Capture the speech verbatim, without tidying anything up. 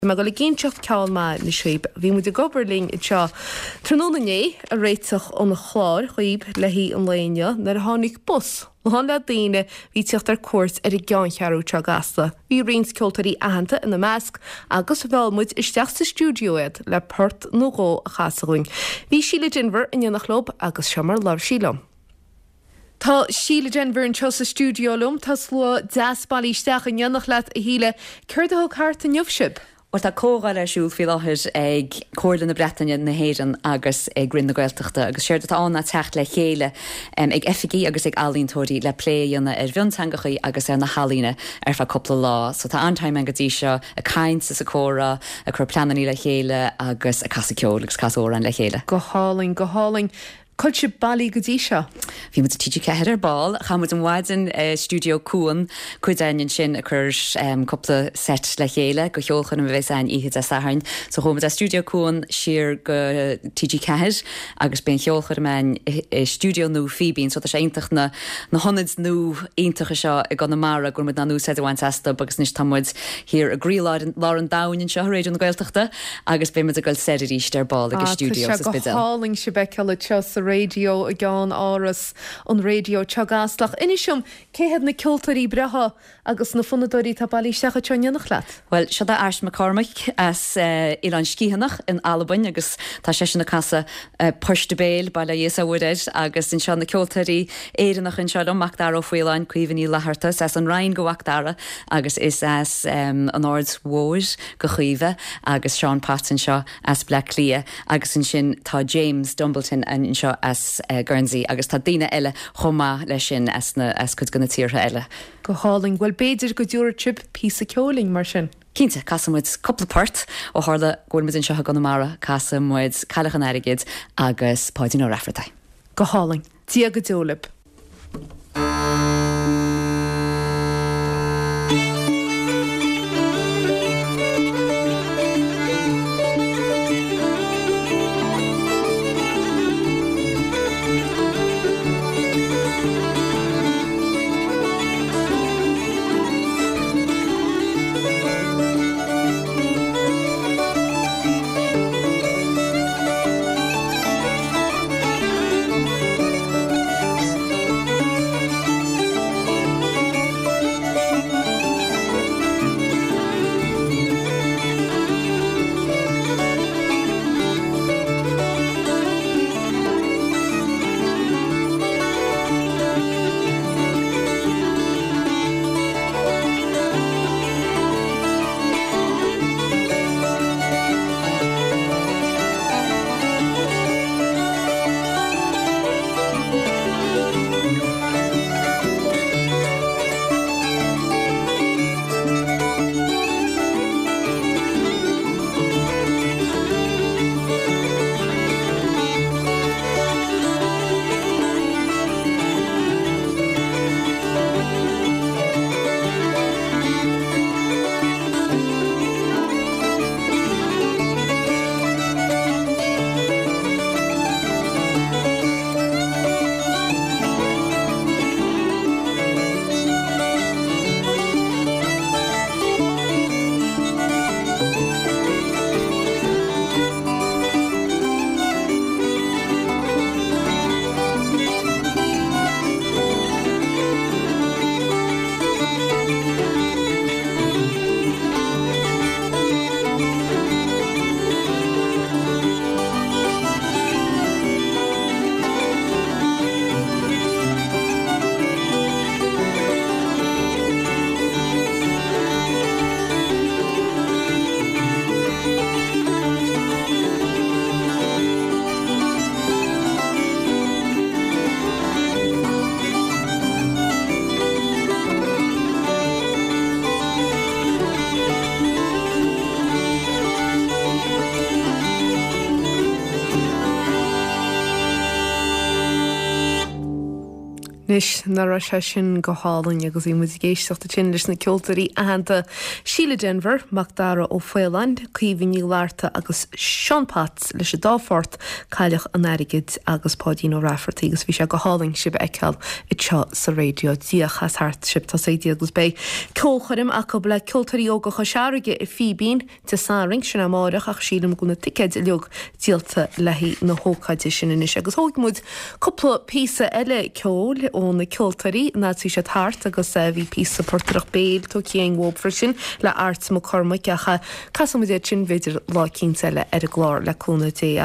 Me go le géintseach ceáilma na sríb, bhí mu de gobarling i seo tróna né a réiteach an chláir chuoib le hí an léine nar a tháinig bus. Lán le daine bhí teocht ar cuairt ar i gceann chearú te gasta. Bhí rins ceoltarí ahananta ina measc agus bhfuilmuid isteach sa stúdióid le port nó ró a chasaghún. Bhí Síle Dinver in dhéanach lob agus seomar lar sílam. Tá Síle Dinver in teo sa stúdiolum, tá slua deasbal isteach in dhéanach leat a híle chuirde thug carta neamhsib. Or tá cógáil ar siúil fi láthir ag cóirla na Bretainne na héireann agus ag grinn na Gaeltachta, agus séir dat anna techt le chéile um, ag efficí agus ag alíntóirí le pléanna ar bhiontangachaí agus ar na halíne ar fa coppla lá. So tá antaim an gotí seo a caint sa córa, a chur plaнаní le chéile agus a casa ceol agus casa óran le chéile. Go háling, go háling. Coil si bailí go dtí seo? Bhí mu a tíidir ceithir ar ball, chamud an bhaidan uh, stúdio Cuan chuidain sin a chur um, coppla set le chéile go cheolchan an bheith ein iad a sahain. So chomad a stúdio Cuan siar go tíidir ceithir agus ben cheolchan am ein stúdio nó Fibín, so tá sé aintach na, na honid nó aintach seo i gan na mara gur mud na nó sé bhain testa agus níos tamid hir a grí lá an dain seo réidir na Gaeltachta agus ben mu a goil seidir ríist ar ball agus stúdio sa spidal. Tá go háling si becil teo sa radio a gán áras an radio teagáslach. Inisisiom, céhead na ceoltarí bretha agus na funadorí tá bailí secha teannach leat? Well, se da Ars McCormick as uh, Ilan Scíhanach in Albain agus tá sé sin na casa uh, Puirste Béil bailile Iesa Wooded agus in sean na ceoltarí éireannach in sean Macdara ó Fuileáin cuihaní lehartas as an Ryan go Macdara agus is as um, an Ord Wóir go chuive agus Sean Patton seo as Black Lia agus in sin tá James Dumbleton an in seo as uh, Guernsey agus tá daine eile chomá lei sin as na as chud gona tíortha eile. Go háling, bhfuil beidir go dúir trip pí a ceoling mar sin. Cínte casamid coppla part ó tharla gúirmid in seo gan mara casamid cailachan airigid agus páidín ó Raffertai. Go háling, dia go dúlib. Nis na ra se sin go hálainn agus í mu géisteachta sin leis na ceoltarí ahananta Sheila Denver Macdara ó Foileáin chuomhíní láirta agus Seanpat leis a dáfort caiileach an airigid agus Páidín ó Rafferty agus bhí se go hálainn sib eiceal i teo sa réidio díochas thart sib tá sé agus bé cócharim a go le ceoltarí óga chu seaige i fibín te sáring sin amárach ach sílam gona ticéid i leog díalta lehí na hócaide sin inis agus hóigmúd coppla písa eile ceol ó na ceoltarí ná tú sé thart agus a bhí písa portrach béil tó chéan wóbfar sin le art mo corma ceacha casamid sin féidir lá cínta le ar a glár le cúna dé